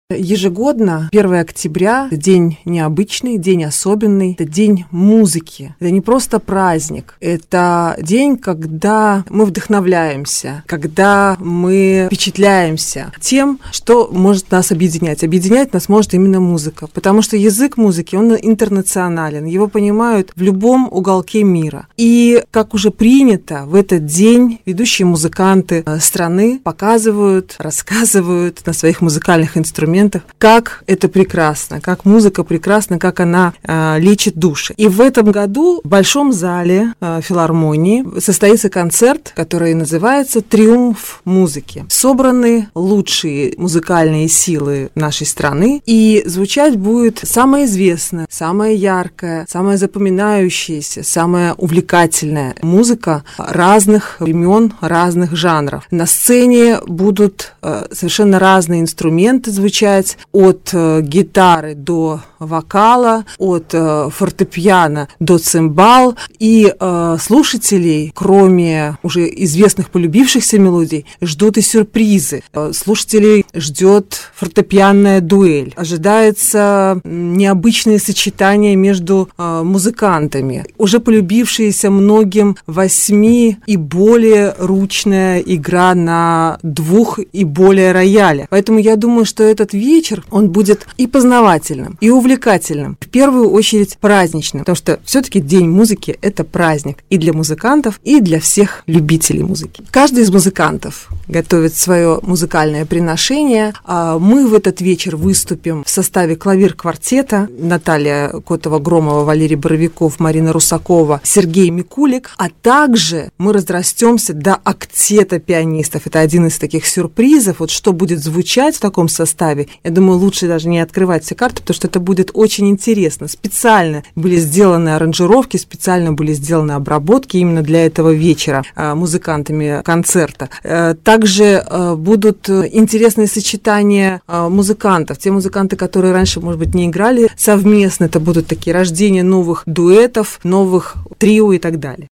Ежегодно 1 октября – день необычный, день особенный, это день музыки. Это не просто праздник, это день, когда мы вдохновляемся, когда мы впечатляемся тем, что может нас объединять. Объединять нас может именно музыка, потому что язык музыки, он интернационален, его понимают в любом уголке мира. И, как уже принято, в этот день ведущие музыканты страны показывают, рассказывают на своих музыкальных инструментах, как это прекрасно, как музыка прекрасна, как она лечит души. И в этом году в Большом зале филармонии состоится концерт, который называется «Триумф музыки». Собраны лучшие музыкальные силы нашей страны, и звучать будет самое известное, самое яркое, самое запоминающееся, самая увлекательная музыка разных времен, разных жанров. На сцене будут совершенно разные инструменты звучать, от гитары до вокала, от фортепиано до цимбал. И слушателей, кроме уже известных полюбившихся мелодий, ждут и сюрпризы. Слушателей ждет фортепианная дуэль. Ожидается необычное сочетание между музыкантами. Уже полюбившаяся многим 8 и более ручная игра на 2 и более рояля. Поэтому я думаю, что этот вечер, он будет и познавательным, и увлекательным, в первую очередь праздничным, потому что все-таки День музыки – это праздник и для музыкантов, и для всех любителей музыки. Каждый из музыкантов готовит свое музыкальное приношение. Мы в этот вечер выступим в составе клавир-квартета: Наталья Котова-Громова, Валерий Боровиков, Марина Русакова, Сергей Микулик, а также мы разрастемся до октета пианистов. Это один из таких сюрпризов, вот что будет звучать в таком составе. Я думаю, лучше даже не открывать все карты, потому что это будет очень интересно. Специально были сделаны аранжировки, специально были сделаны обработки именно для этого вечера музыкантами концерта. Также будут интересные сочетания музыкантов. Те музыканты, которые раньше, может быть, не играли совместно, это будут такие рождения новых дуэтов, новых трио и так далее.